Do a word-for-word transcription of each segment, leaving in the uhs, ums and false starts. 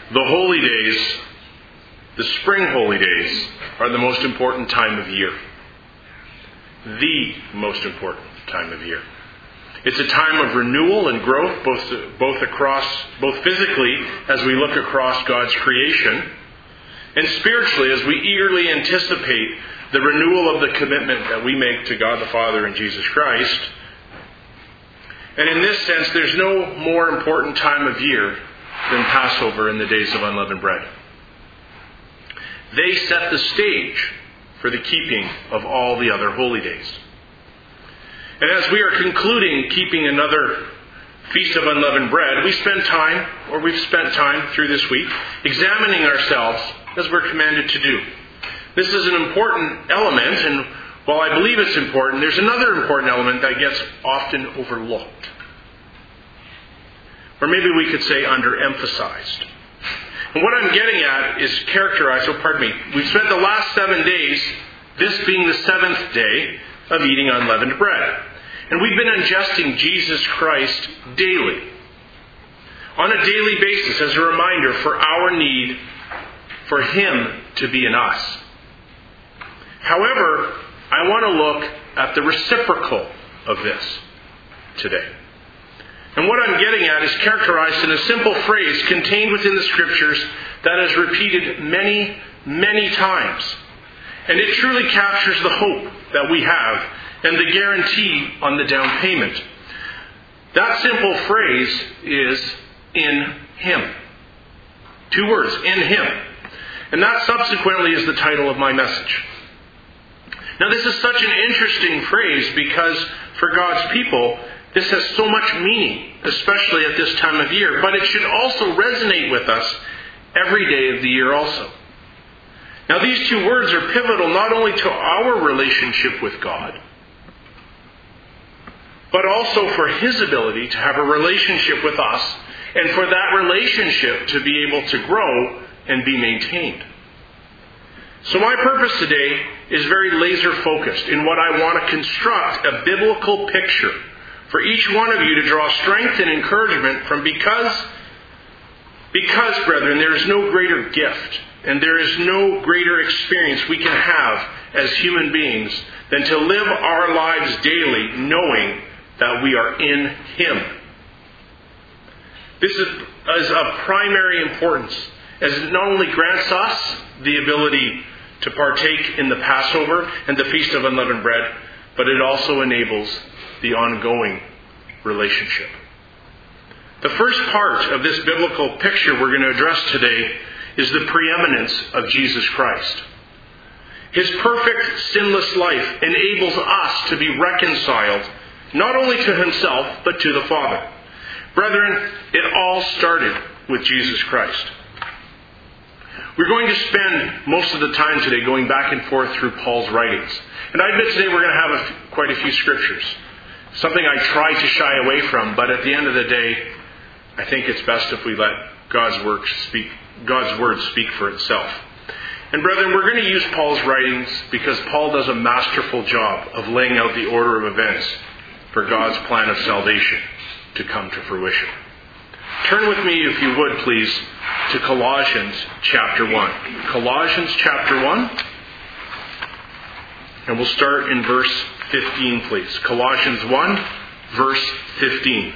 The holy days, the spring holy days, are the most important time of year. The most important time of year. It's a time of renewal and growth, both, both across, both physically as we look across God's creation, and spiritually as we eagerly anticipate the renewal of the commitment that we make to God the Father and Jesus Christ. And in this sense, there's no more important time of year than Passover and the days of unleavened bread. They set the stage for the keeping of all the other holy days. And as we are concluding keeping another Feast of Unleavened Bread, we spend time, or we've spent time through this week, examining ourselves as we're commanded to do. This is an important element, and while I believe it's important, there's another important element that gets often overlooked. Or maybe we could say underemphasized. And what I'm getting at is characterized, oh pardon me, we've spent the last seven days, this being the seventh day, of eating unleavened bread. And we've been ingesting Jesus Christ daily. On a daily basis, as a reminder for our need for Him to be in us. However, I want to look at the reciprocal of this today. And what I'm getting at is characterized in a simple phrase contained within the Scriptures that is repeated many, many times. And it truly captures the hope that we have and the guarantee on the down payment. That simple phrase is in Him. Two words, in Him. And that subsequently is the title of my message. Now this is such an interesting phrase because for God's people, this has so much meaning, especially at this time of year. But it should also resonate with us every day of the year also. Now these two words are pivotal not only to our relationship with God, but also for His ability to have a relationship with us and for that relationship to be able to grow and be maintained. So my purpose today is very laser focused in what I want to construct a biblical picture for each one of you to draw strength and encouragement from because, because, brethren, there is no greater gift and there is no greater experience we can have as human beings than to live our lives daily knowing that we are in Him. This is, is of primary importance as it not only grants us the ability to partake in the Passover and the Feast of Unleavened Bread, but it also enables the ongoing relationship. The first part of this biblical picture we're going to address today is the preeminence of Jesus Christ. His perfect, sinless life enables us to be reconciled not only to Himself, but to the Father. Brethren, it all started with Jesus Christ. We're going to spend most of the time today going back and forth through Paul's writings. And I admit today we're going to have a, quite a few scriptures. Something I try to shy away from, but at the end of the day, I think it's best if we let God's work speak, God's word speak for itself. And brethren, we're going to use Paul's writings because Paul does a masterful job of laying out the order of events for God's plan of salvation to come to fruition. Turn with me, if you would, please, to Colossians chapter one. Colossians chapter one. And we'll start in verse fifteen, please. Colossians one, verse fifteen.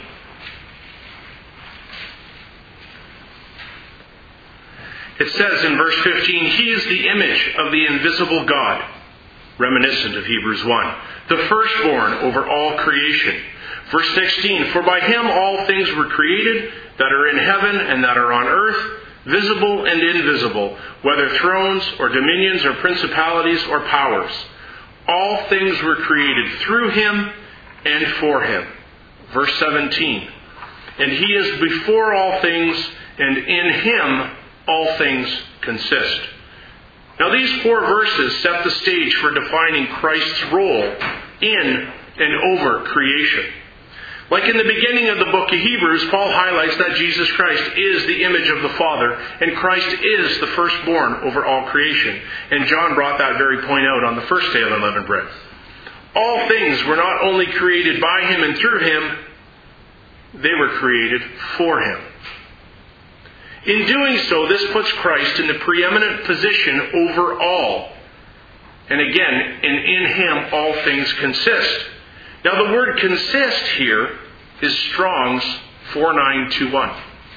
It says in verse fifteen, He is the image of the invisible God, reminiscent of Hebrews one, the firstborn over all creation. Verse sixteen, For by Him all things were created, that are in heaven and that are on earth, visible and invisible, whether thrones or dominions or principalities or powers. All things were created through Him and for Him. Verse seventeen, And He is before all things, and in Him all things consist. Now these four verses set the stage for defining Christ's role in and over creation. Like in the beginning of the book of Hebrews, Paul highlights that Jesus Christ is the image of the Father, and Christ is the firstborn over all creation. And John brought that very point out on the first day of unleavened bread. All things were not only created by Him and through Him, they were created for Him. In doing so, this puts Christ in the preeminent position over all. And again, and in Him all things consist. Now the word consist here is Strong's four nine two one.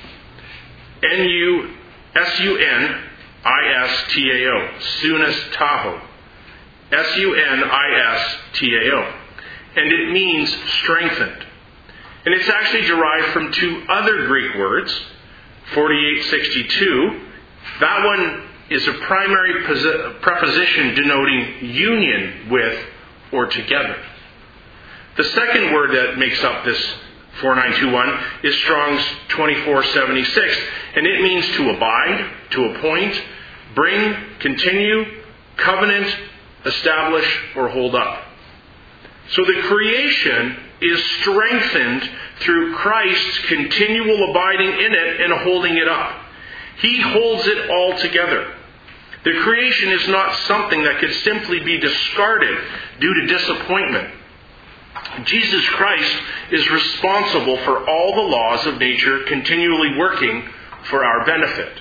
N U S U N I S T A O. Sunas Taho. S U N I S T A O. And it means strengthened. And it's actually derived from two other Greek words, forty-eight sixty-two. That one is a primary posi- preposition denoting union with or together. The second word that makes up this four nine two one is Strong's twenty-four seventy-six, and it means to abide, to appoint, bring, continue, covenant, establish, or hold up. So the creation is strengthened through Christ's continual abiding in it and holding it up. He holds it all together. The creation is not something that could simply be discarded due to disappointment. Jesus Christ is responsible for all the laws of nature continually working for our benefit.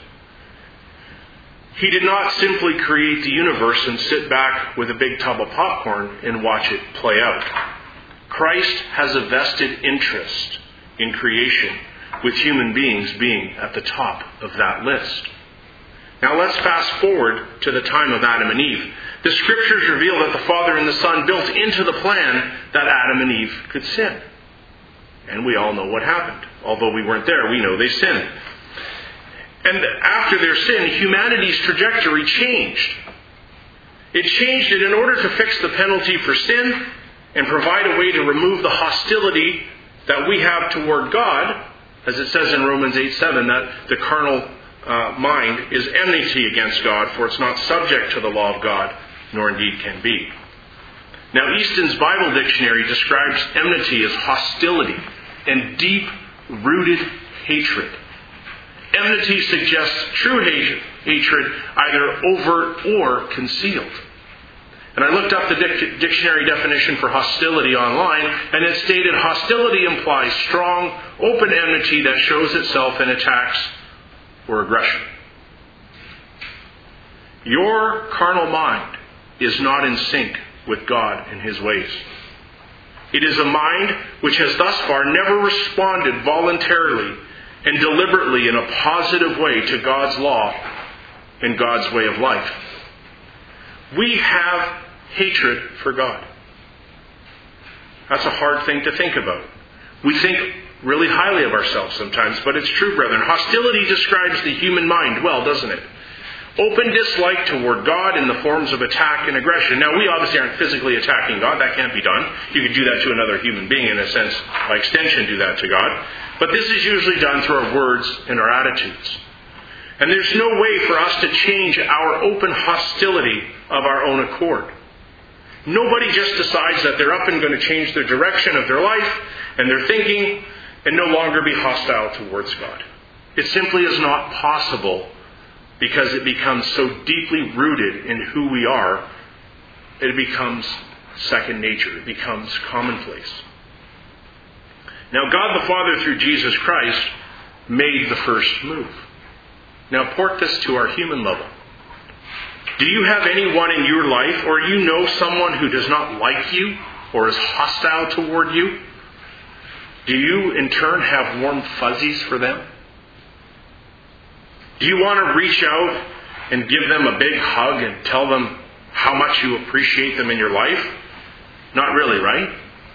He did not simply create the universe and sit back with a big tub of popcorn and watch it play out. Christ has a vested interest in creation, with human beings being at the top of that list. Now let's fast forward to the time of Adam and Eve. The Scriptures reveal that the Father and the Son built into the plan that Adam and Eve could sin. And we all know what happened. Although we weren't there, we know they sinned. And after their sin, humanity's trajectory changed. It changed it in order to fix the penalty for sin and provide a way to remove the hostility that we have toward God, as it says in Romans eight seven, that the carnal uh, mind is enmity against God, for it's not subject to the law of God, nor indeed can be. Now, Easton's Bible Dictionary describes enmity as hostility and deep-rooted hatred. Enmity suggests true hatred, either overt or concealed. And I looked up the dic- dictionary definition for hostility online, and it stated hostility implies strong, open enmity that shows itself in attacks or aggression. Your carnal mind is not in sync with God and His ways. It is a mind which has thus far never responded voluntarily and deliberately in a positive way to God's law and God's way of life. We have hatred for God. That's a hard thing to think about. We think really highly of ourselves sometimes, but it's true, brethren. Hostility describes the human mind well, doesn't it? Open dislike toward God in the forms of attack and aggression. Now, we obviously aren't physically attacking God. That can't be done. You could do that to another human being, in a sense, by extension, do that to God. But this is usually done through our words and our attitudes. And there's no way for us to change our open hostility of our own accord. Nobody just decides that they're up and going to change their direction of their life and their thinking and no longer be hostile towards God. It simply is not possible, because it becomes so deeply rooted in who we are, it becomes second nature. It becomes commonplace. Now, God the Father, through Jesus Christ, made the first move. Now, port this to our human level. Do you have anyone in your life, or you know someone who does not like you or is hostile toward you? Do you, in turn, have warm fuzzies for them? Do you want to reach out and give them a big hug and tell them how much you appreciate them in your life? Not really, right?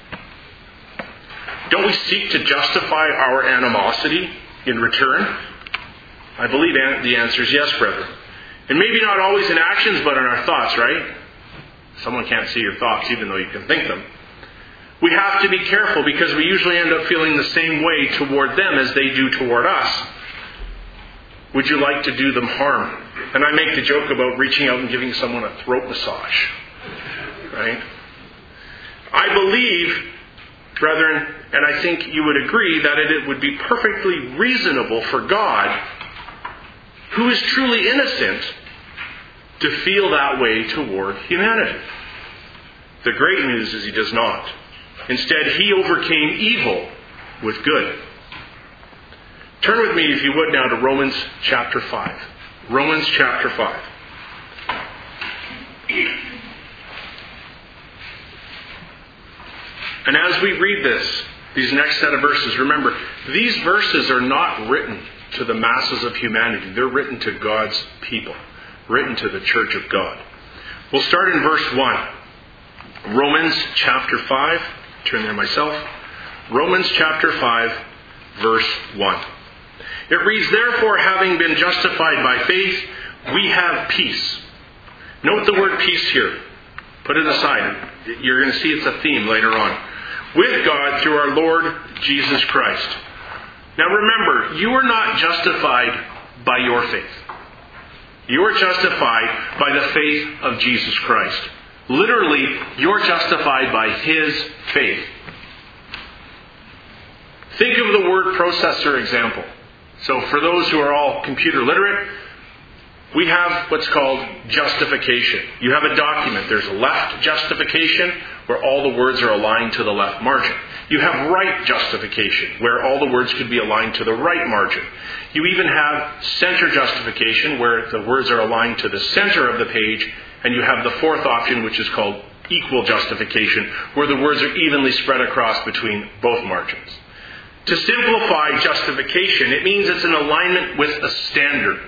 Don't we seek to justify our animosity in return? I believe the answer is yes, brethren. And maybe not always in actions, but in our thoughts, right? Someone can't see your thoughts, even though you can think them. We have to be careful, because we usually end up feeling the same way toward them as they do toward us. Would you like to do them harm? And I make the joke about reaching out and giving someone a throat massage. Right? I believe, brethren, and I think you would agree, that it would be perfectly reasonable for God, who is truly innocent, to feel that way toward humanity. The great news is He does not. Instead, He overcame evil with good. Turn with me, if you would, now to Romans chapter five. Romans chapter five. And as we read this, these next set of verses, remember, these verses are not written to the masses of humanity. They're written to God's people, written to the church of God. We'll start in verse one. Romans chapter five. Turn there myself. Romans chapter five, verse one. It reads, "Therefore, having been justified by faith, we have peace." Note the word peace here. Put it aside. You're going to see it's a theme later on. "With God through our Lord Jesus Christ." Now remember, you are not justified by your faith. You are justified by the faith of Jesus Christ. Literally, you're justified by His faith. Think of the word processor example. So for those who are all computer literate, we have what's called justification. You have a document. There's a left justification where all the words are aligned to the left margin. You have right justification where all the words could be aligned to the right margin. You even have center justification where the words are aligned to the center of the page. And you have the fourth option, which is called equal justification, where the words are evenly spread across between both margins. To simplify justification, it means it's an alignment with a standard.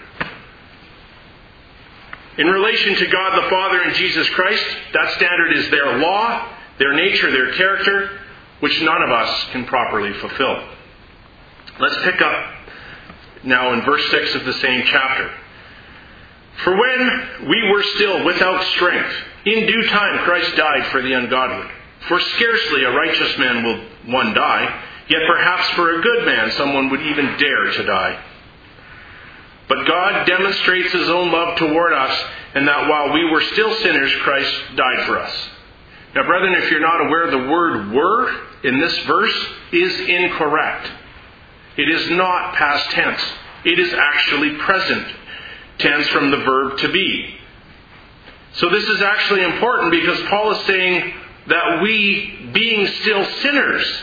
In relation to God the Father and Jesus Christ, that standard is their law, their nature, their character, which none of us can properly fulfill. Let's pick up now in verse six of the same chapter. "For when we were still without strength, in due time Christ died for the ungodly. For scarcely a righteous man will one die, yet perhaps for a good man someone would even dare to die. But God demonstrates His own love toward us, in that while we were still sinners, Christ died for us." Now, brethren, if you're not aware, the word "were" in this verse is incorrect. It is not past tense. It is actually present tense from the verb to be. So this is actually important because Paul is saying that we, being still sinners,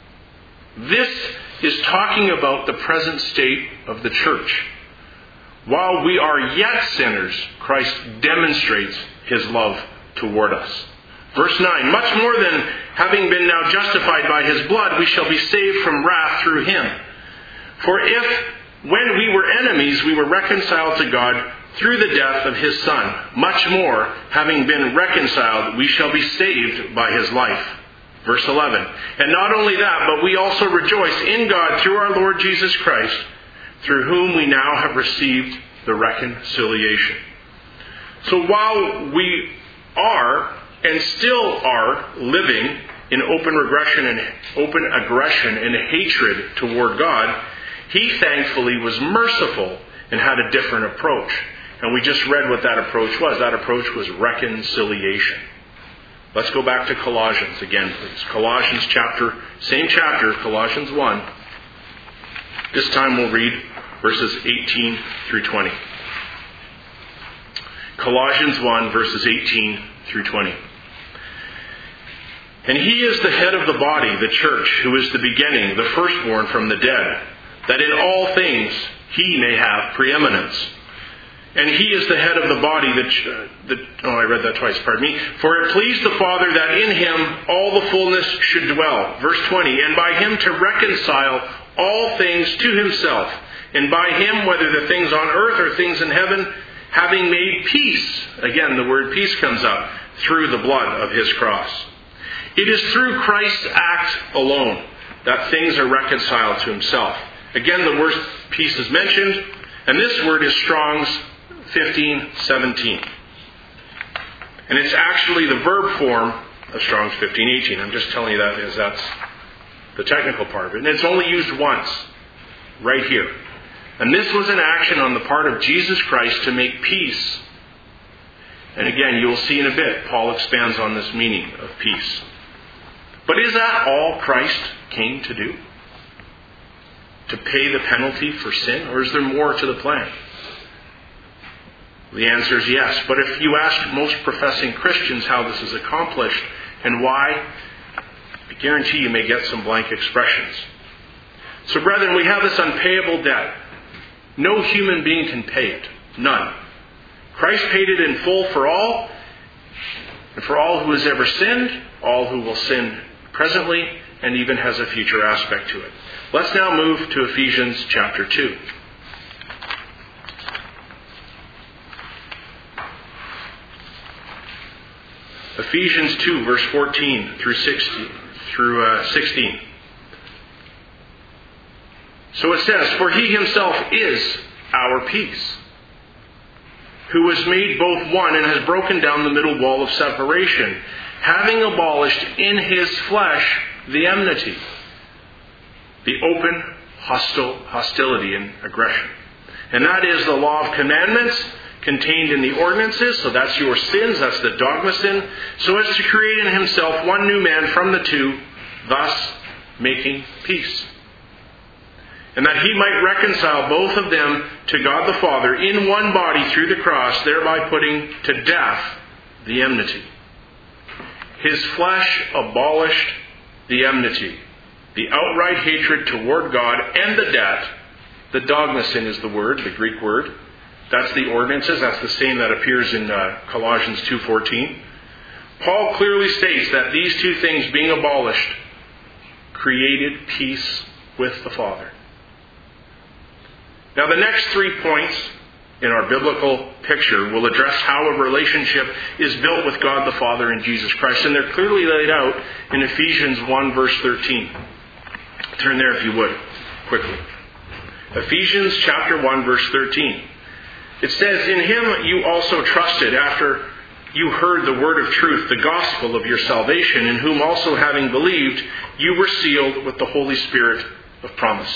this is talking about the present state of the church. While we are yet sinners, Christ demonstrates His love toward us. Verse nine, "Much more than having been now justified by His blood, we shall be saved from wrath through Him. For if, when we were enemies, we were reconciled to God through the death of His Son, much more, having been reconciled, we shall be saved by His life." Verse eleven, "And not only that, but we also rejoice in God through our Lord Jesus Christ, through whom we now have received the reconciliation." So while we are and still are living in open regression and open aggression and hatred toward God, He thankfully was merciful and had a different approach. And we just read what that approach was. That approach was reconciliation. Let's go back to Colossians again, please. Colossians chapter, same chapter, Colossians one. This time we'll read verses eighteen through twenty. Colossians one, verses eighteen through twenty. "And He is the head of the body, the church, who is the beginning, the firstborn from the dead, that in all things He may have preeminence. And He is the head of the body, that, uh, the, oh, I read that twice, pardon me. For it pleased the Father that in Him all the fullness should dwell." Verse twenty, "And by Him to reconcile all things to Himself, and by Him, whether the things on earth or things in heaven, having made peace." Again, the word peace comes up, "through the blood of His cross." It is through Christ's act alone that things are reconciled to Himself. Again, the word peace is mentioned, and this word is Strong's fifteen seventeen. And it's actually the verb form of Strong's fifteen eighteen. I'm just telling you that because that's the technical part of it. And it's only used once, right here. And this was an action on the part of Jesus Christ to make peace. And again, you'll see in a bit, Paul expands on this meaning of peace. But is that all Christ came to do? To pay the penalty for sin? Or is there more to the plan? The answer is yes. But if you ask most professing Christians how this is accomplished and why, I guarantee you may get some blank expressions. So brethren, we have this unpayable debt. No human being can pay it. None. Christ paid it in full for all, and for all who has ever sinned, all who will sin presently, and even has a future aspect to it. Let's now move to Ephesians chapter two. Ephesians two, verse fourteen through sixteen. Through uh, sixteen. So it says, "For he himself is our peace, who has made both one and has broken down the middle wall of separation, having abolished in his flesh the enmity," the open hostile hostility and aggression. And that is the law of commandments contained in the ordinances. So that's your sins, that's the dogma sin. So as to create in himself one new man from the two, thus making peace. And that he might reconcile both of them to God the Father in one body through the cross, thereby putting to death the enmity. His flesh abolished the enmity, the outright hatred toward God and the debt. The dogma sin is the word, the Greek word. That's the ordinances. That's the same that appears in uh, Colossians two fourteen. Paul clearly states that these two things being abolished created peace with the Father. Now the next three points in our biblical picture will address how a relationship is built with God the Father and Jesus Christ. And they're clearly laid out in Ephesians one verse thirteen. Turn there if you would, quickly. Ephesians chapter one verse thirteen. It says, "In him you also trusted after you heard the word of truth, the gospel of your salvation, in whom also having believed, you were sealed with the Holy Spirit of promise."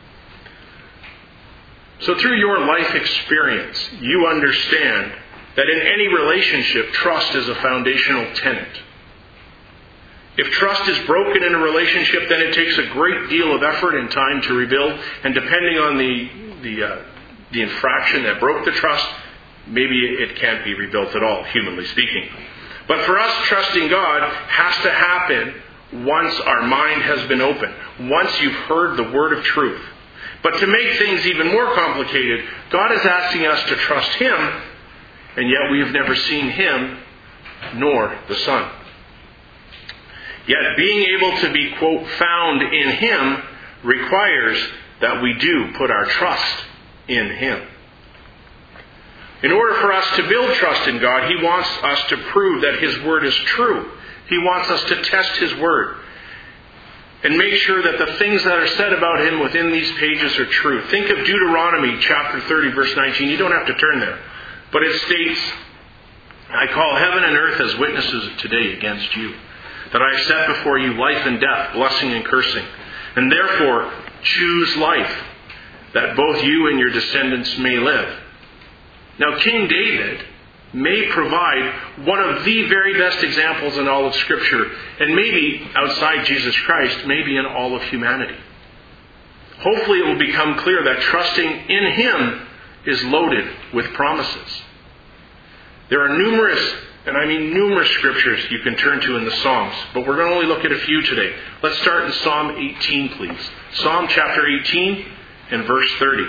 So through your life experience, you understand that in any relationship, trust is a foundational tenet. If trust is broken in a relationship, then it takes a great deal of effort and time to rebuild. And depending on the the, uh, the infraction that broke the trust, maybe it can't be rebuilt at all, humanly speaking. But for us, trusting God has to happen once our mind has been opened, once you've heard the word of truth. But to make things even more complicated, God is asking us to trust Him, and yet we have never seen Him nor the Son. Yet being able to be, quote, found in Him requires that we do put our trust in Him. In order for us to build trust in God, He wants us to prove that His Word is true. He wants us to test His Word and make sure that the things that are said about Him within these pages are true. Think of Deuteronomy chapter thirty, verse nineteen. You don't have to turn there. But it states, "I call heaven and earth as witnesses today against you, that I have set before you life and death, blessing and cursing. And therefore choose life, that both you and your descendants may live." Now King David may provide one of the very best examples in all of Scripture, and maybe outside Jesus Christ, maybe in all of humanity. Hopefully it will become clear that trusting in Him is loaded with promises. There are numerous, and I mean numerous scriptures you can turn to in the Psalms, but we're going to only look at a few today. Let's start in Psalm eighteen, please. Psalm chapter eighteen and verse thirty.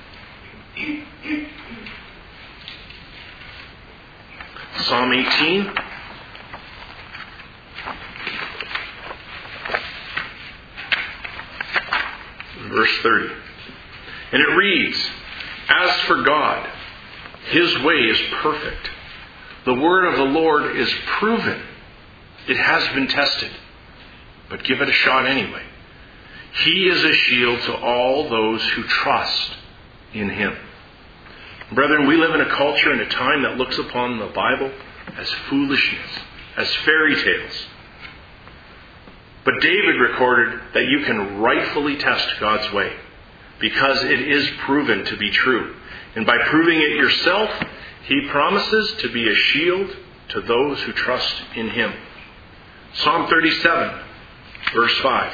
Psalm eighteen. Verse thirty. And it reads, "As for God, His way is perfect. The word of the Lord is proven. It has been tested. But give it a shot anyway. He is a shield to all those who trust in Him." Brethren, we live in a culture and a time that looks upon the Bible as foolishness, as fairy tales. But David recorded that you can rightfully test God's way because it is proven to be true. And by proving it yourself, He promises to be a shield to those who trust in Him. Psalm thirty-seven, verse five.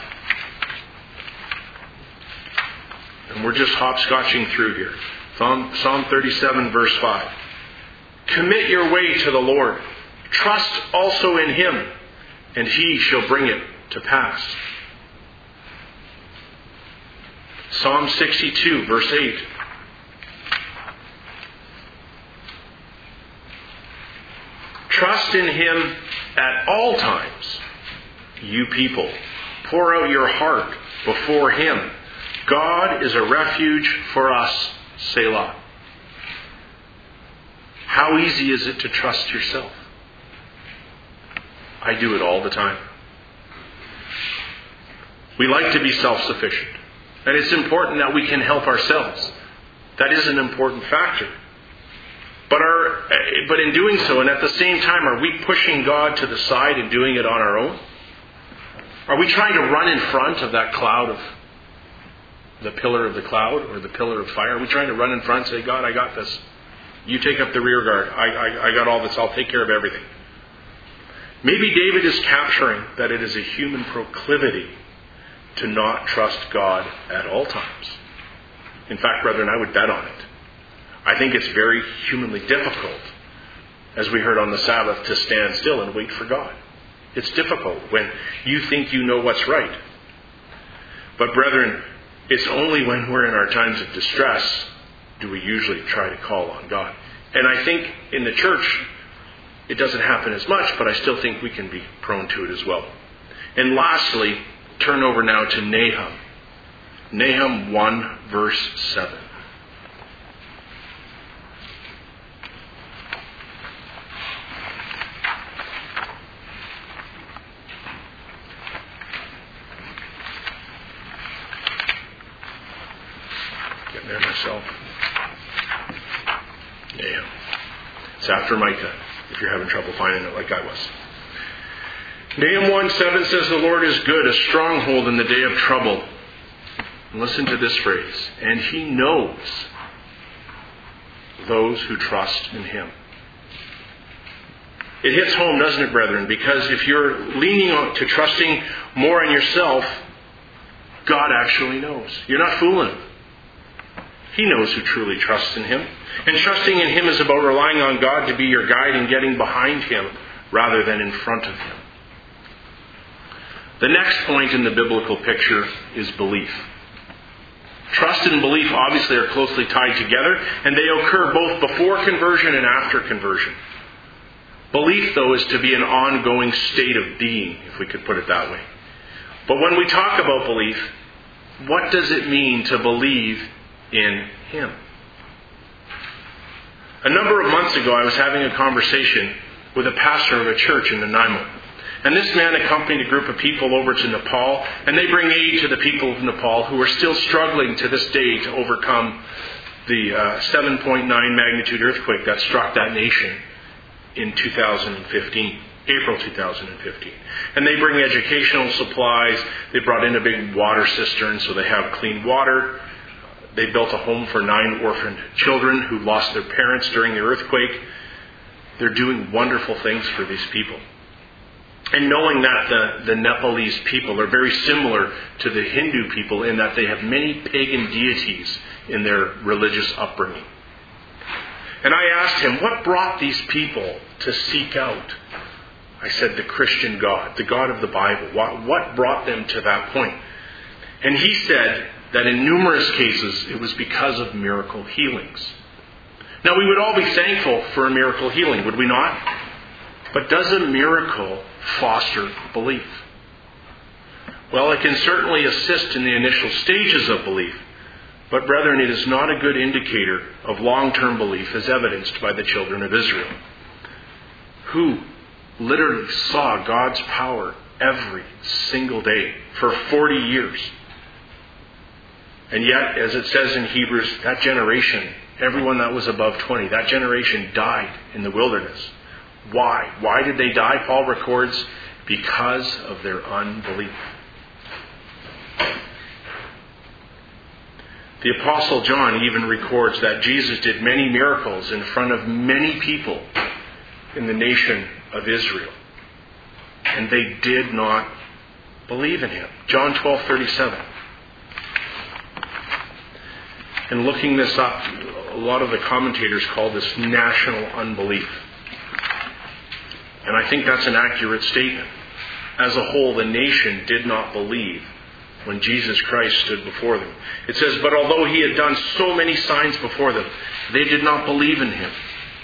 And we're just hopscotching through here. Psalm thirty-seven, verse five. "Commit your way to the Lord. Trust also in Him, and He shall bring it to pass." Psalm sixty-two, verse eight. Trust in Him at all times, you people. Pour out your heart before Him. God is a refuge for us, Selah. How easy is it to trust yourself? I do it all the time. We like to be self-sufficient. And it's important that we can help ourselves. That is an important factor. But our, but in doing so, and at the same time, are we pushing God to the side and doing it on our own? Are we trying to run in front of that cloud of, the pillar of the cloud or the pillar of fire? Are we trying to run in front and say, God, I got this. You take up the rear guard. I, I, I got all this. I'll take care of everything. Maybe David is capturing that it is a human proclivity to not trust God at all times. In fact, brethren, I would bet on it. I think it's very humanly difficult, as we heard on the Sabbath, to stand still and wait for God. It's difficult when you think you know what's right. But brethren, it's only when we're in our times of distress do we usually try to call on God. And I think in the church, it doesn't happen as much, but I still think we can be prone to it as well. And lastly, turn over now to Nahum. Nahum one, verse seven. Getting there myself. Nahum. It's after Micah, if you're having trouble finding it like I was. Nahum one seven says, the Lord is good, a stronghold in the day of trouble. And listen to this phrase. And He knows those who trust in Him. It hits home, doesn't it, brethren? Because if you're leaning on to trusting more on yourself, God actually knows. You're not fooling Him. He knows who truly trusts in Him. And trusting in Him is about relying on God to be your guide and getting behind Him rather than in front of Him. The next point in the biblical picture is belief. Trust and belief obviously are closely tied together, and they occur both before conversion and after conversion. Belief, though, is to be an ongoing state of being, if we could put it that way. But when we talk about belief, what does it mean to believe in Him? A number of months ago, I was having a conversation with a pastor of a church in Nanaimo. And this man accompanied a group of people over to Nepal, and they bring aid to the people of Nepal who are still struggling to this day to overcome the uh, seven point nine magnitude earthquake that struck that nation in two thousand fifteen, April two thousand fifteen. And they bring educational supplies. They brought in a big water cistern so they have clean water. They built a home for nine orphaned children who lost their parents during the earthquake. They're doing wonderful things for these people. And knowing that the, the Nepalese people are very similar to the Hindu people in that they have many pagan deities in their religious upbringing. And I asked him, what brought these people to seek out, I said, the Christian God, the God of the Bible? What, what brought them to that point? And he said that in numerous cases it was because of miracle healings. Now, we would all be thankful for a miracle healing, would we not? But does a miracle foster belief? Well, it can certainly assist in the initial stages of belief. But brethren, it is not a good indicator of long-term belief as evidenced by the children of Israel, who literally saw God's power every single day for forty years. And yet, as it says in Hebrews, that generation, everyone that was above twenty, that generation died in the wilderness. Why? Why did they die? Paul records, because of their unbelief. The Apostle John even records that Jesus did many miracles in front of many people in the nation of Israel. And they did not believe in Him. John twelve thirty-seven. And looking this up, a lot of the commentators call this national unbelief. And I think that's an accurate statement. As a whole, the nation did not believe when Jesus Christ stood before them. It says, but although he had done so many signs before them, they did not believe in him.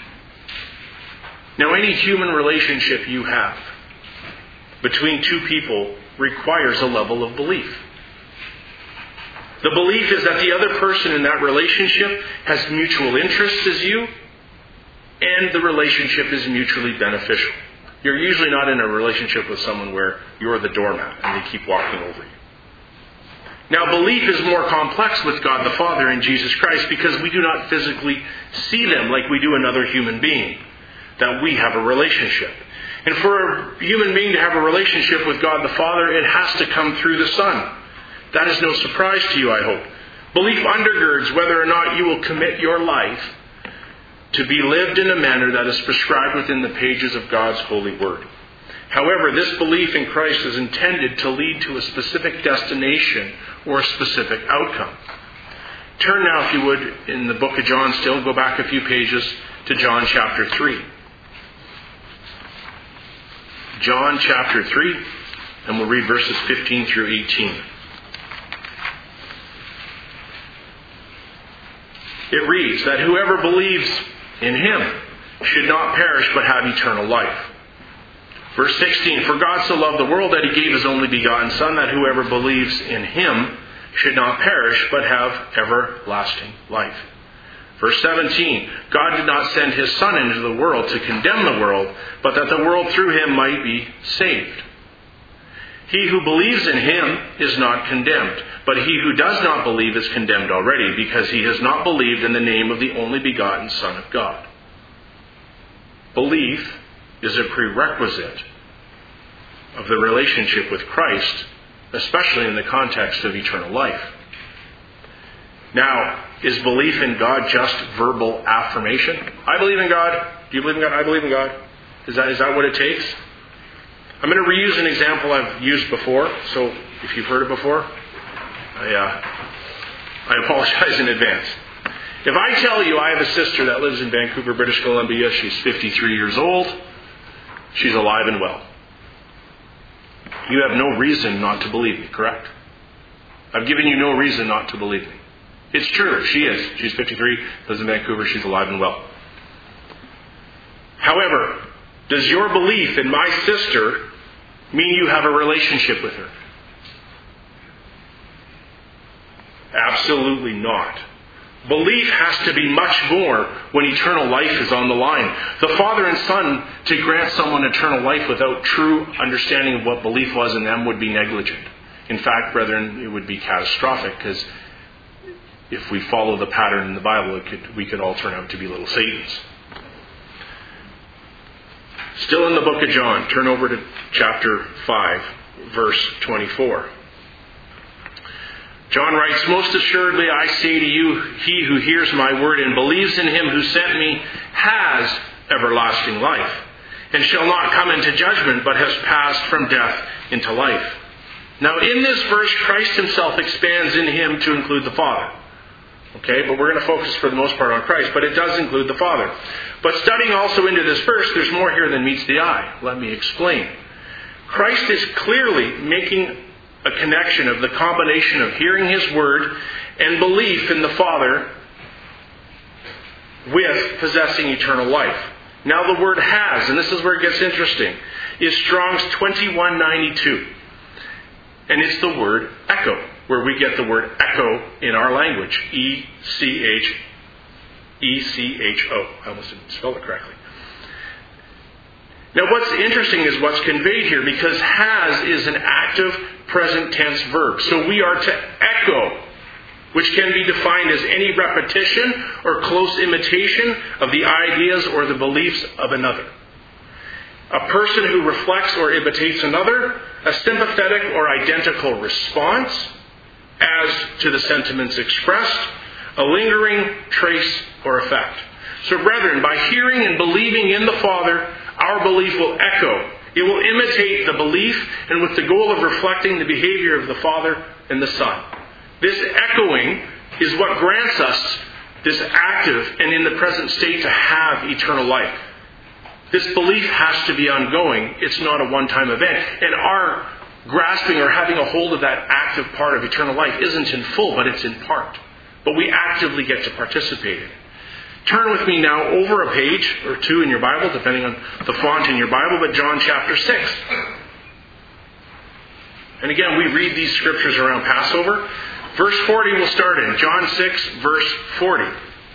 Now, any human relationship you have between two people requires a level of belief. The belief is that the other person in that relationship has mutual interests as you, and the relationship is mutually beneficial. You're usually not in a relationship with someone where you're the doormat and they keep walking over you. Now, belief is more complex with God the Father and Jesus Christ because we do not physically see them like we do another human being, that we have a relationship. And for a human being to have a relationship with God the Father, it has to come through the Son. That is no surprise to you, I hope. Belief undergirds whether or not you will commit your life to be lived in a manner that is prescribed within the pages of God's holy word. However, this belief in Christ is intended to lead to a specific destination or a specific outcome. Turn now, if you would, in the book of John still, go back a few pages to John chapter three. John chapter three, and we'll read verses fifteen through eighteen. It reads that whoever believes in him should not perish but have eternal life. Verse sixteen, for God so loved the world that he gave his only begotten Son, that whoever believes in him should not perish but have everlasting life. Verse seventeen, God did not send his Son into the world to condemn the world, but that the world through him might be saved. He who believes in him is not condemned, but he who does not believe is condemned already, because he has not believed in the name of the only begotten Son of God. Belief is a prerequisite of the relationship with Christ, especially in the context of eternal life. Now, is belief in God just verbal affirmation? I believe in God. Do you believe in God? I believe in God. Is that, is that what it takes? I'm going to reuse an example I've used before, so if you've heard it before, I, uh, I apologize in advance. If I tell you I have a sister that lives in Vancouver, British Columbia, she's fifty-three years old, she's alive and well. You have no reason not to believe me, correct? I've given you no reason not to believe me. It's true, she is. She's fifty-three, lives in Vancouver, she's alive and well. However, does your belief in my sister mean you have a relationship with her? Absolutely not. Belief has to be much more when eternal life is on the line. The Father and Son, to grant someone eternal life without true understanding of what belief was in them, would be negligent. In fact, brethren, it would be catastrophic, because if we follow the pattern in the Bible, it could, we could all turn out to be little Satans. Still in the book of John, turn over to chapter five, verse twenty-four. John writes, most assuredly I say to you, he who hears my word and believes in him who sent me has everlasting life, and shall not come into judgment, but has passed from death into life. Now in this verse, Christ himself expands in him to include the Father. Okay, but we're going to focus for the most part on Christ, but it does include the Father. But studying also into this verse, there's more here than meets the eye. Let me explain. Christ is clearly making a connection of the combination of hearing his word and belief in the Father with possessing eternal life. Now the word has, and this is where it gets interesting, is Strong's twenty-one ninety-two. And it's the word echo, where we get the word echo in our language. E C H E C H O. I almost didn't spell it correctly. Now what's interesting is what's conveyed here, because has is an active present tense verb. So we are to echo, which can be defined as any repetition or close imitation of the ideas or the beliefs of another. A person who reflects or imitates another, a sympathetic or identical response as to the sentiments expressed, a lingering trace or effect. So brethren, by hearing and believing in the Father, our belief will echo. It will imitate the belief, and with the goal of reflecting the behavior of the Father and the Son. This echoing is what grants us this active and in the present state to have eternal life. This belief has to be ongoing. It's not a one-time event. And our grasping or having a hold of that active part of eternal life isn't in full, but it's in part. But we actively get to participate in it. Turn with me now over a page or two in your Bible, depending on the font in your Bible, but John chapter six. And again, we read these scriptures around Passover. Verse forty will start in John six, verse forty.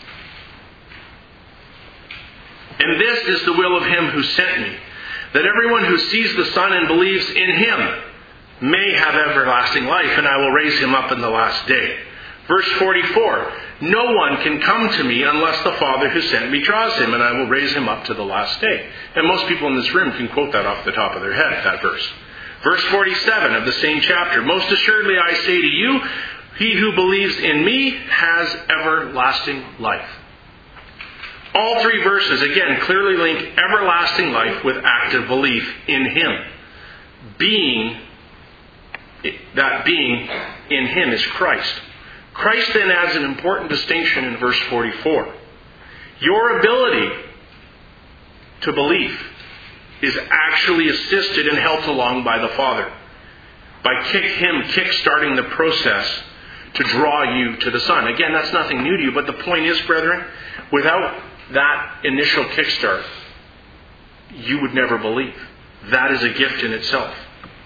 And this is the will of him who sent me, that everyone who sees the Son and believes in him may have everlasting life, and I will raise him up in the last day. Verse forty-four, no one can come to me unless the Father who sent me draws him, and I will raise him up to the last day. And most people in this room can quote that off the top of their head, that verse. Verse forty-seven of the same chapter, most assuredly I say to you, he who believes in me has everlasting life. All three verses, again, clearly link everlasting life with active belief in him. Being, that being in him is Christ. Christ then adds an important distinction in verse forty-four. Your ability to believe is actually assisted and helped along by the Father. By kick him kick-starting the process to draw you to the Son. Again, that's nothing new to you, but the point is, brethren, without that initial kickstart, you would never believe. That is a gift in itself.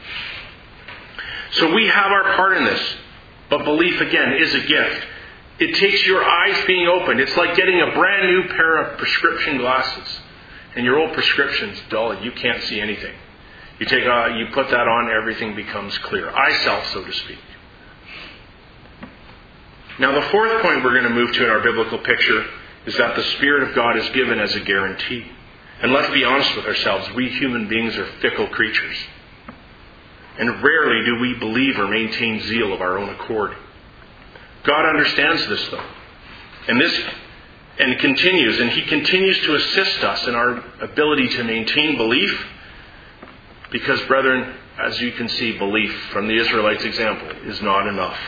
So we have our part in this, but belief, again, is a gift. It takes your eyes being opened. It's like getting a brand new pair of prescription glasses, and your old prescription's dull. You can't see anything. You take, uh, you put that on, everything becomes clear. Eye self, so to speak. Now, the fourth point we're going to move to in our biblical picture is that the Spirit of God is given as a guarantee. And let's be honest with ourselves, we human beings are fickle creatures. And rarely do we believe or maintain zeal of our own accord. God understands this, though. And this and continues, and He continues to assist us in our ability to maintain belief. Because, brethren, as you can see, belief from the Israelites' example is not enough.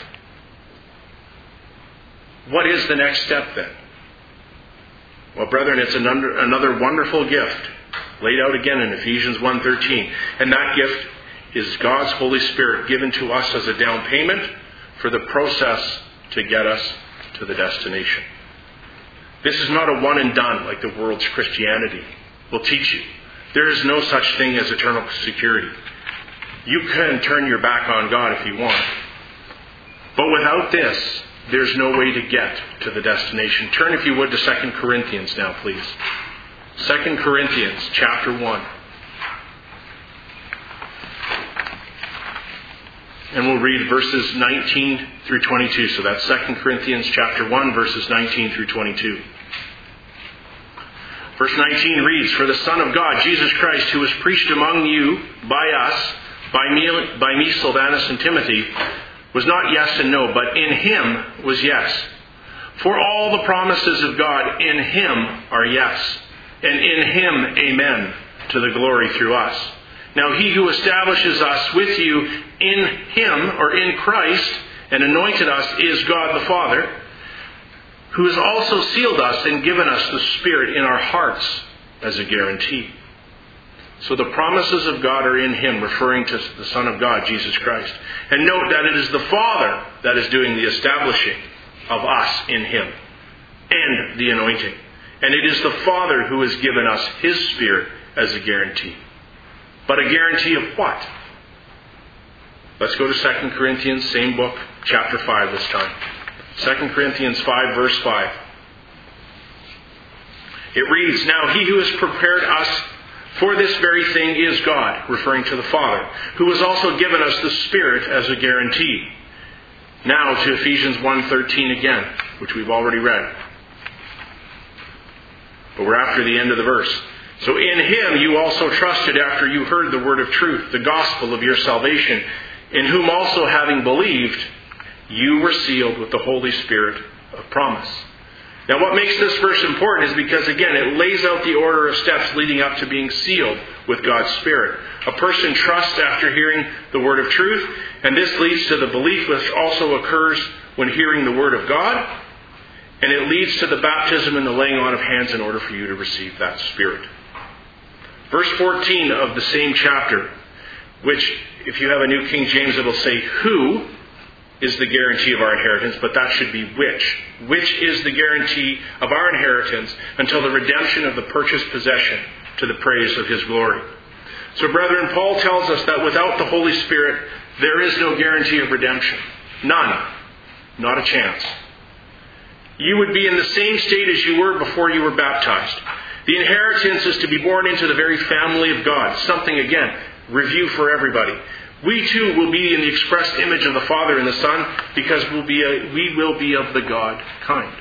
What is the next step then? Well, brethren, it's another, another wonderful gift laid out again in Ephesians one thirteen. And that gift is God's Holy Spirit given to us as a down payment for the process to get us to the destination. This is not a one and done like the world's Christianity will teach you. There is no such thing as eternal security. You can turn your back on God if you want. But without this, there's no way to get to the destination. Turn, if you would, to Second Corinthians now, please. Second Corinthians chapter one. And we'll read verses nineteen through twenty-two. So that's Second Corinthians chapter one, verses nineteen through twenty-two. Verse nineteen reads, For the Son of God, Jesus Christ, who was preached among you by us, by me, by me, Silvanus, and Timothy, was not yes and no, but in Him was yes. For all the promises of God in Him are yes, and in Him amen, to the glory through us. Now He who establishes us with you in Him, or in Christ, and anointed us is God the Father, who has also sealed us and given us the Spirit in our hearts as a guarantee. So the promises of God are in Him, referring to the Son of God, Jesus Christ. And note that it is the Father that is doing the establishing of us in Him and the anointing. And it is the Father who has given us His Spirit as a guarantee. But a guarantee of what? Let's go to Second Corinthians, same book, chapter five this time. Second Corinthians five, verse five. It reads, Now He who has prepared us for this very thing is God, referring to the Father, who has also given us the Spirit as a guarantee. Now to Ephesians one thirteen again, which we've already read. But we're after the end of the verse. So in Him you also trusted after you heard the word of truth, the gospel of your salvation, in whom also having believed, you were sealed with the Holy Spirit of promise. Now what makes this verse important is because, again, it lays out the order of steps leading up to being sealed with God's Spirit. A person trusts after hearing the word of truth, and this leads to the belief which also occurs when hearing the word of God, and it leads to the baptism and the laying on of hands in order for you to receive that Spirit. Verse fourteen of the same chapter. which, if you have a New King James, it'll say who is the guarantee of our inheritance, but that should be which. Which is the guarantee of our inheritance until the redemption of the purchased possession to the praise of His glory. So, brethren, Paul tells us that without the Holy Spirit, there is no guarantee of redemption. None. Not a chance. You would be in the same state as you were before you were baptized. The inheritance is to be born into the very family of God. Something, again, review for everybody. We too will be in the expressed image of the Father and the Son because we'll be a, we will be of the God kind.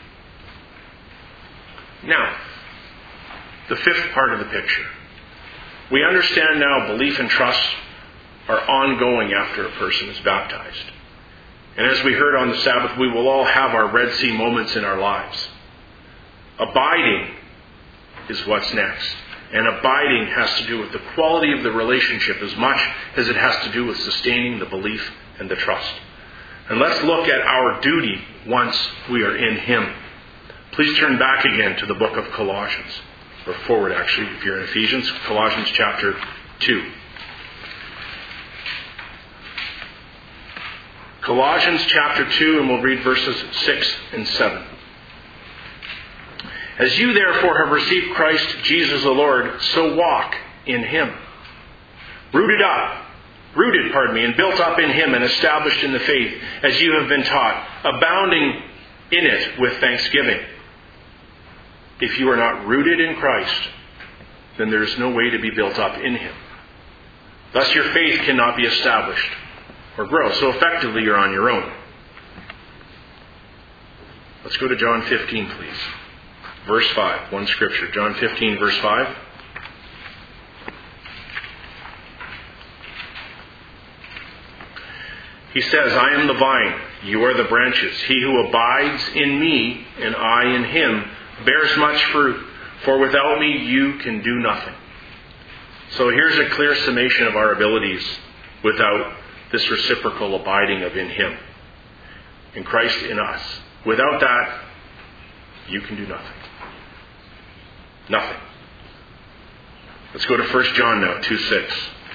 Now, the fifth part of the picture. We understand now belief and trust are ongoing after a person is baptized. And as we heard on the Sabbath, we will all have our Red Sea moments in our lives. Abiding is what's next. And abiding has to do with the quality of the relationship as much as it has to do with sustaining the belief and the trust. And let's look at our duty once we are in Him. Please turn back again to the book of Colossians. Or forward, actually, if you're in Ephesians, Colossians chapter two. Colossians chapter two, and we'll read verses six and seven. As you therefore have received Christ Jesus the Lord, so walk in Him. Rooted up, rooted, pardon me, and built up in Him and established in the faith, as you have been taught, abounding in it with thanksgiving. If you are not rooted in Christ, then there is no way to be built up in Him. Thus your faith cannot be established or grow. So effectively you're on your own. Let's go to John fifteen, please. Verse five, one scripture. John fifteen, verse five. He says, I am the vine, you are the branches. He who abides in me and I in him bears much fruit, for without me you can do nothing. So here's a clear summation of our abilities without this reciprocal abiding of in Him. In Christ in us. Without that, you can do nothing. Nothing. Let's go to First John now, two six.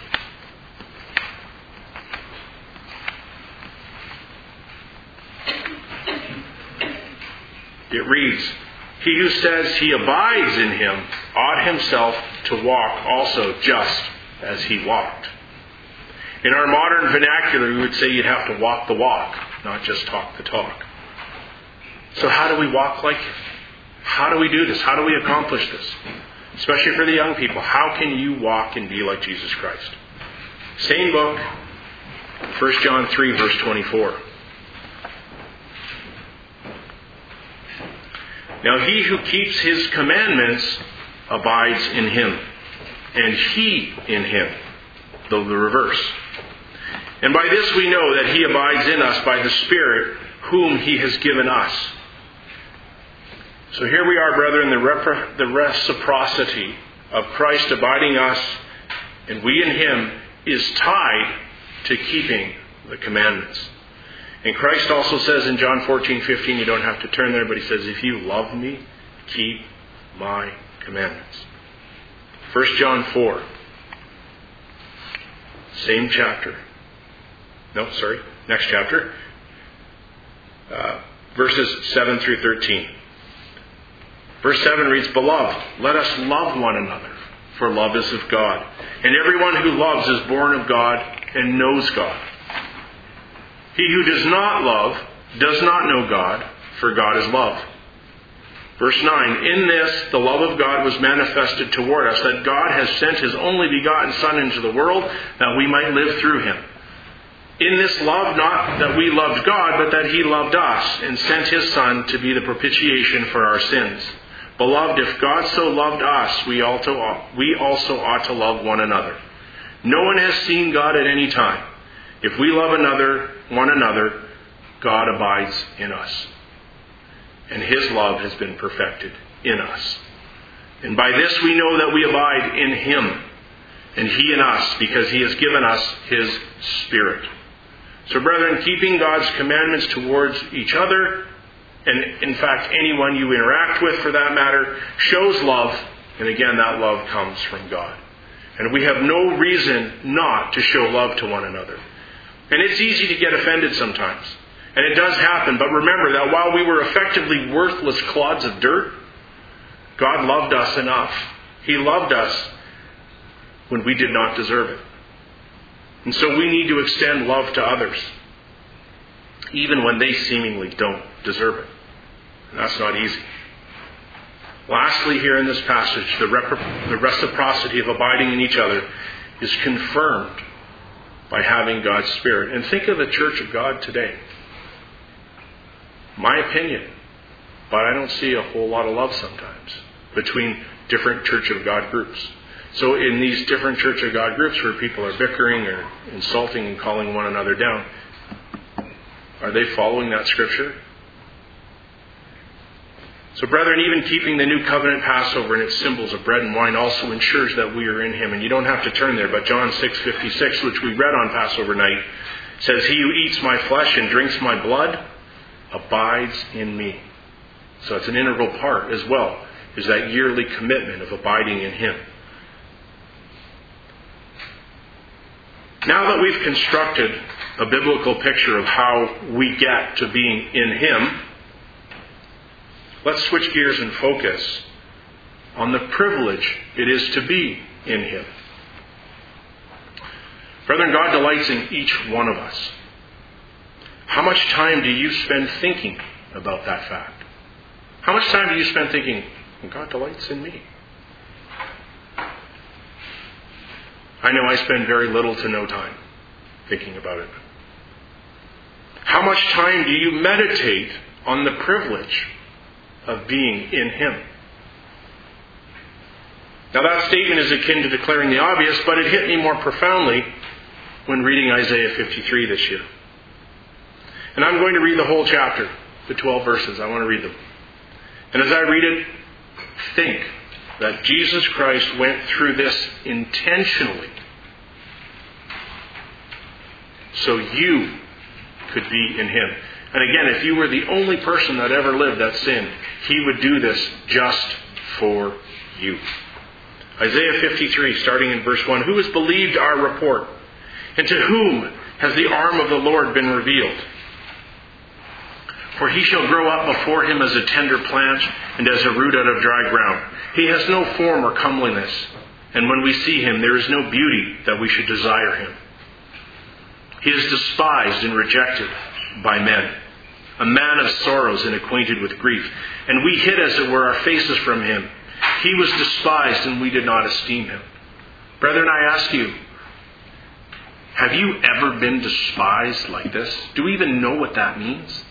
It reads, He who says he abides in Him ought himself to walk also just as He walked. In our modern vernacular, we would say you'd have to walk the walk, not just talk the talk. So how do we walk like Him? How do we do this? How do we accomplish this? Especially for the young people. How can you walk and be like Jesus Christ? Same book, First John three, verse twenty-four. Now he who keeps His commandments abides in Him, and He in him, though the reverse. And by this we know that He abides in us by the Spirit whom He has given us. So here we are, brethren, the, repro- the reciprocity of Christ abiding us and we in Him is tied to keeping the commandments. And Christ also says in John fourteen fifteen, you don't have to turn there, but He says, if you love me, keep my commandments. First John four. Same chapter. No, sorry, next chapter. Uh, verses seven through thirteen. Verse seven reads, Beloved, let us love one another, for love is of God. And everyone who loves is born of God and knows God. He who does not love does not know God, for God is love. Verse nine, In this the love of God was manifested toward us, that God has sent His only begotten Son into the world, that we might live through Him. In this love, not that we loved God, but that He loved us, and sent His Son to be the propitiation for our sins. Beloved, if God so loved us, we also ought, we also ought to love one another. No one has seen God at any time. If we love another, one another, God abides in us. And His love has been perfected in us. And by this we know that we abide in Him, and He in us, because He has given us His Spirit. So brethren, keeping God's commandments towards each other, and in fact anyone you interact with for that matter, shows love, and again that love comes from God. And we have no reason not to show love to one another. And it's easy to get offended sometimes. And it does happen. But remember that while we were effectively worthless clods of dirt, God loved us enough. He loved us when we did not deserve it. And so we need to extend love to others, even when they seemingly don't deserve it. And that's not easy. Lastly, here in this passage, the, repro- the reciprocity of abiding in each other is confirmed by having God's Spirit. And think of the Church of God today. My opinion, but I don't see a whole lot of love sometimes between different Church of God groups. So in these different Church of God groups where people are bickering or insulting and calling one another down, are they following that Scripture? So brethren, even keeping the new covenant Passover and its symbols of bread and wine also ensures that we are in Him. And you don't have to turn there, but John six fifty-six, which we read on Passover night, says, "He who eats my flesh and drinks my blood abides in me." So it's an integral part as well, is that yearly commitment of abiding in Him. Now that we've constructed a biblical picture of how we get to being in Him, let's switch gears and focus on the privilege it is to be in Him. Brethren, God delights in each one of us. How much time do you spend thinking about that fact? How much time do you spend thinking, God delights in me? I know I spend very little to no time thinking about it. How much time do you meditate on the privilege of being in Him? Now that statement is akin to declaring the obvious, but it hit me more profoundly when reading Isaiah fifty-three this year. And I'm going to read the whole chapter, the twelve verses. I want to read them. And as I read it, think that Jesus Christ went through this intentionally so you could be in Him. And again, if you were the only person that ever lived that sin, He would do this just for you. Isaiah fifty-three, starting in verse one. "Who has believed our report? And to whom has the arm of the Lord been revealed? For He shall grow up before Him as a tender plant and as a root out of dry ground. He has no form or comeliness, and when we see Him, there is no beauty that we should desire Him. He is despised and rejected by men, a man of sorrows and acquainted with grief. And we hid, as it were, our faces from Him. He was despised, and we did not esteem Him." Brethren, I ask you, have you ever been despised like this? Do we even know what that means?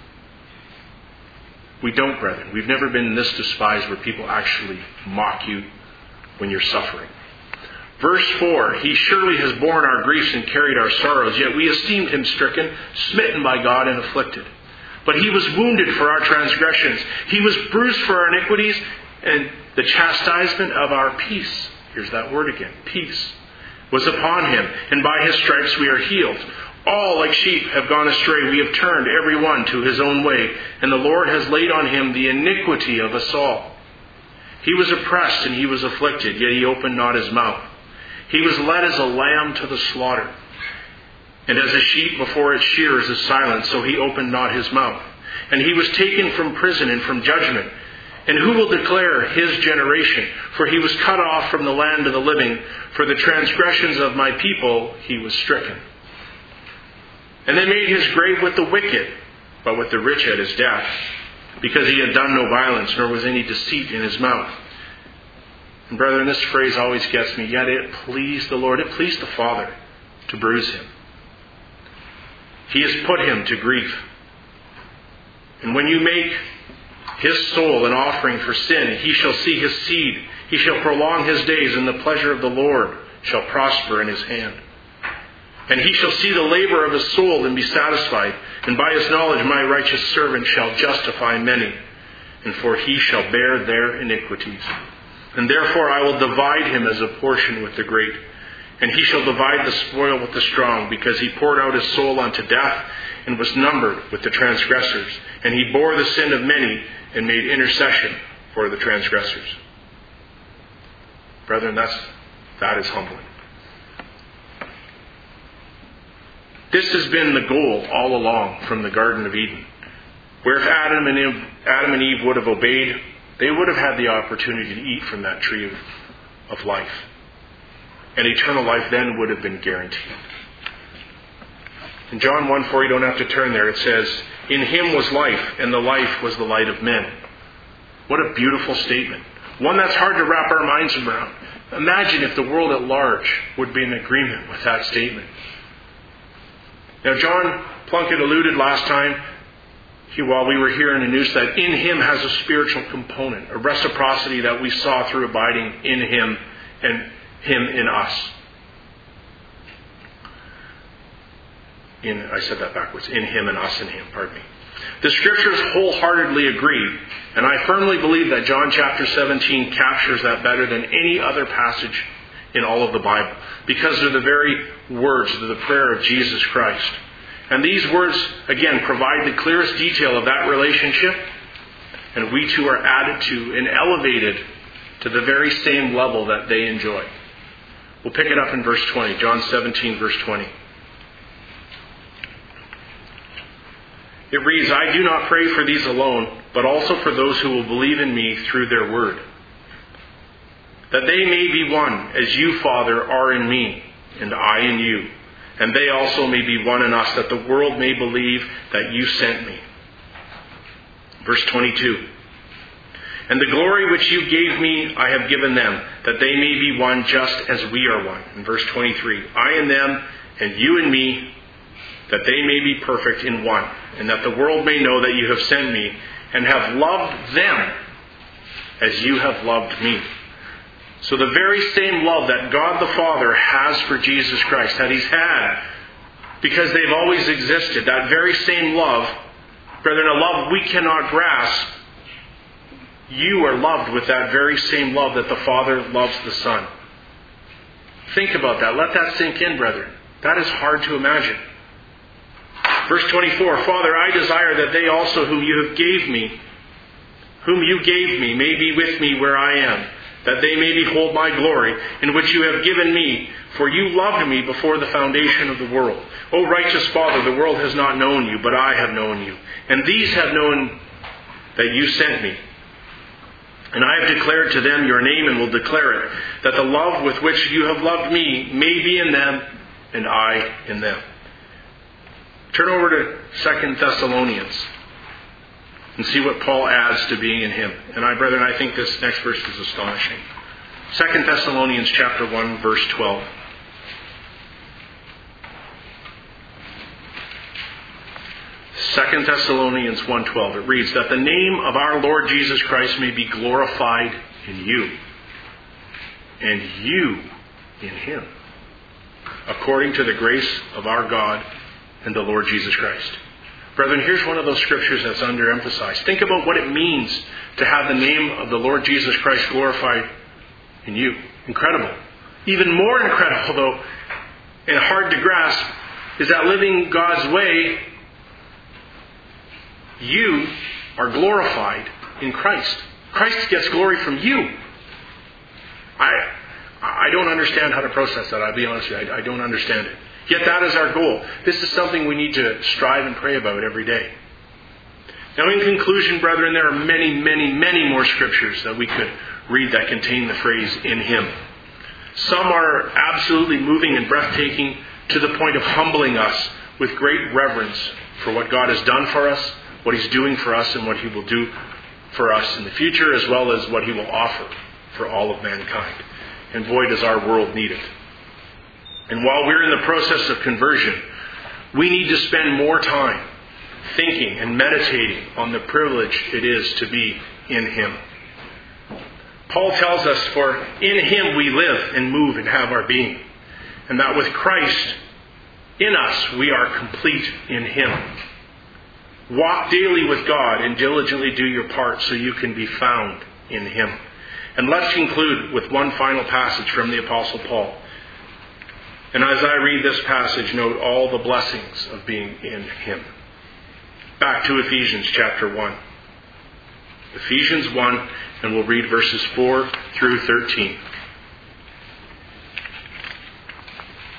We don't, brethren. We've never been this despised where people actually mock you when you're suffering. Verse four, "He surely has borne our griefs and carried our sorrows, yet we esteemed Him stricken, smitten by God, and afflicted. But He was wounded for our transgressions. He was bruised for our iniquities, and the chastisement of our peace," here's that word again, peace, "was upon Him, and by His stripes we are healed. All like sheep have gone astray. We have turned every one to his own way, and the Lord has laid on Him the iniquity of us all. He was oppressed and He was afflicted, yet He opened not His mouth. He was led as a lamb to the slaughter, and as a sheep before its shearers is silent, so He opened not His mouth. And He was taken from prison and from judgment. And who will declare His generation? For He was cut off from the land of the living. For the transgressions of my people He was stricken. And they made His grave with the wicked, but with the rich at His death, because He had done no violence, nor was any deceit in His mouth." And brethren, this phrase always gets me. "Yet it pleased the Lord," it pleased the Father to bruise Him. He has put Him to grief. And when you make His soul an offering for sin, He shall see His seed. He shall prolong His days, and the pleasure of the Lord shall prosper in His hand. And He shall see the labor of His soul and be satisfied. And by His knowledge my righteous servant shall justify many, and for He shall bear their iniquities. And therefore I will divide him as a portion with the great. And he shall divide the spoil with the strong, because he poured out his soul unto death, and was numbered with the transgressors. And he bore the sin of many, and made intercession for the transgressors. Brethren, that's That is humbling. This has been the goal all along from the Garden of Eden, where if Adam and Eve, Adam and Eve would have obeyed, they would have had the opportunity to eat from that tree of, of life. And eternal life then would have been guaranteed. In John one four, you don't have to turn there, it says, "In him was life, and the life was the light of men." What a beautiful statement. One that's hard to wrap our minds around. Imagine if the world at large would be in agreement with that statement. Now, John Plunkett alluded last time, he, while we were here in the news, that in him has a spiritual component, a reciprocity that we saw through abiding in him and him in us. In, I said that backwards. In him and us in him, pardon me. The Scriptures wholeheartedly agree, and I firmly believe that John chapter seventeen captures that better than any other passage in all of the Bible, because they're the very words of the prayer of Jesus Christ. And these words, again, provide the clearest detail of that relationship, and we too are added to and elevated to the very same level that they enjoy. We'll pick it up in verse twenty, John seventeen, verse twenty. It reads, "I do not pray for these alone, but also for those who will believe in me through their word, that they may be one, as you, Father, are in me, and I in you, and they also may be one in us, that the world may believe that you sent me." Verse twenty-two, "And the glory which you gave me I have given them, that they may be one just as we are one." In verse twenty-three, "I in them, and you in me, that they may be perfect in one, and that the world may know that you have sent me, and have loved them as you have loved me." So the very same love that God the Father has for Jesus Christ, that He's had because they've always existed, that very same love, brethren, a love we cannot grasp, you are loved with that very same love that the Father loves the Son. Think about that. Let that sink in, brethren. That is hard to imagine. Verse twenty-four, "Father, I desire that they also whom you have gave me, whom you gave me, may be with me where I am, that they may behold my glory, in which you have given me, for you loved me before the foundation of the world. O righteous Father, the world has not known you, but I have known you, and these have known that you sent me. And I have declared to them your name, and will declare it, that the love with which you have loved me may be in them, and I in them." Turn over to Second Thessalonians and see what Paul adds to being in him. And I, brethren, I think this next verse is astonishing. Second Thessalonians chapter one, verse twelve. Second Thessalonians one twelve. It reads, "That the name of our Lord Jesus Christ may be glorified in you, and you in him, according to the grace of our God and the Lord Jesus Christ." Brethren, here's one of those scriptures that's underemphasized. Think about what it means to have the name of the Lord Jesus Christ glorified in you. Incredible. Even more incredible, though, and hard to grasp, is that living God's way, you are glorified in Christ. Christ gets glory from you. I I don't understand how to process that. I'll be honest with you. I, I don't understand it. Yet that is our goal. This is something we need to strive and pray about every day. Now, in conclusion, brethren, there are many, many, many more scriptures that we could read that contain the phrase "in him." Some are absolutely moving and breathtaking to the point of humbling us with great reverence for what God has done for us, what He's doing for us, and what He will do for us in the future, as well as what He will offer for all of mankind. And boy, does our world need it. And while we're in the process of conversion, we need to spend more time thinking and meditating on the privilege it is to be in Him. Paul tells us, "For in Him we live and move and have our being," and that with Christ in us we are complete in Him. Walk daily with God and diligently do your part so you can be found in Him. And let's conclude with one final passage from the Apostle Paul. And as I read this passage, note all the blessings of being in Him. Back to Ephesians chapter one. Ephesians one, and we'll read verses four through thirteen.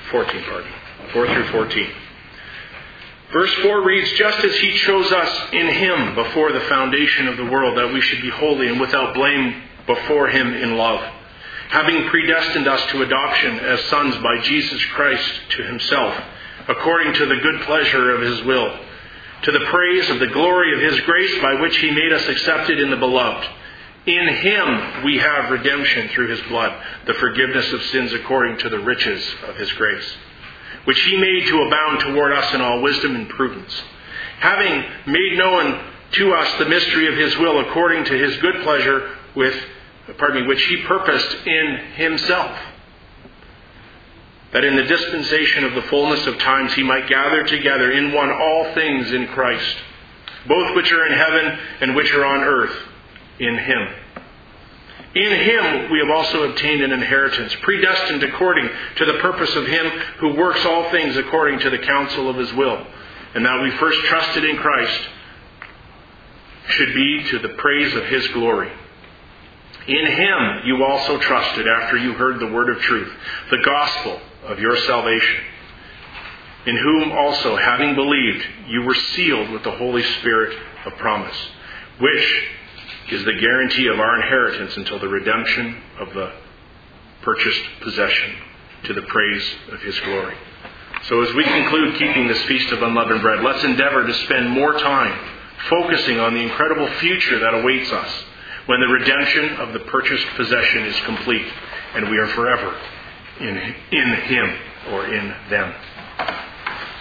fourteen, pardon. four through fourteen. Verse four reads, "Just as he chose us in him before the foundation of the world, that we should be holy and without blame before him in love, having predestined us to adoption as sons by Jesus Christ to himself, according to the good pleasure of his will, to the praise of the glory of his grace by which he made us accepted in the beloved. In him we have redemption through his blood, the forgiveness of sins according to the riches of his grace, which he made to abound toward us in all wisdom and prudence, having made known to us the mystery of his will according to his good pleasure, with, pardon me, which he purposed in himself, that in the dispensation of the fullness of times he might gather together in one all things in Christ, both which are in heaven and which are on earth, in him. In him we have also obtained an inheritance, predestined according to the purpose of him who works all things according to the counsel of his will, and that we first trusted in Christ should be to the praise of his glory. In him you also trusted after you heard the word of truth, the gospel of your salvation, in whom also, having believed, you were sealed with the Holy Spirit of promise, which is the guarantee of our inheritance until the redemption of the purchased possession, to the praise of his glory." So as we conclude keeping this Feast of Unleavened Bread, let's endeavor to spend more time focusing on the incredible future that awaits us when the redemption of the purchased possession is complete and we are forever in, in him or in them.